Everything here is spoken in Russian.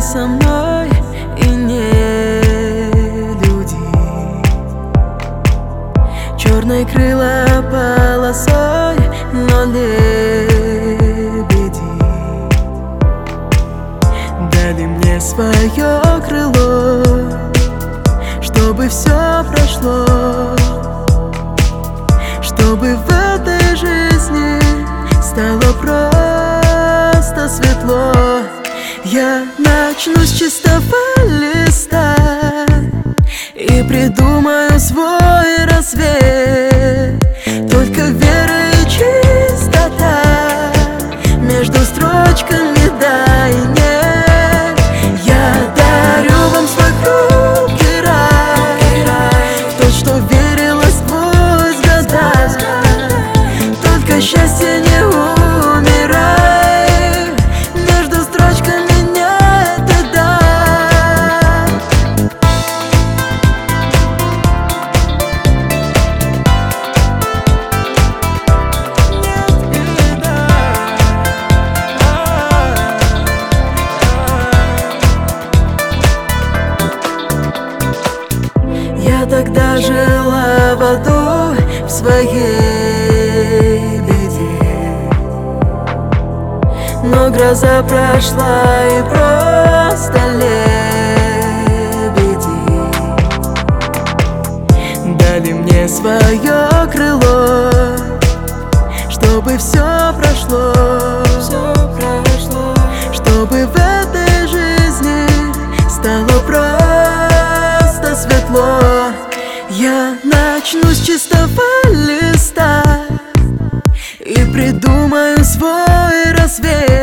со мной и не люди. Черные крыла полосой, но лебеди дали мне свое крыло, чтобы все прошло, чтобы в этой жизни стало просто светло. Я начну с чистого листа и придумаю свой рассвет. Только вера и чистота между строчками, да и нет. Я дарю вам свой хрупкий рай, в то, что верила сквозь года. Только счастье не умирай, между строчками нет и да. Я тогда жила в аду в своей беде, но гроза прошла и просто лебеди дали мне свое крыло, чтобы все прошло, чтобы в этой жизни стало просто светло. Я начну с чистого листа и придумаю свой рассвет.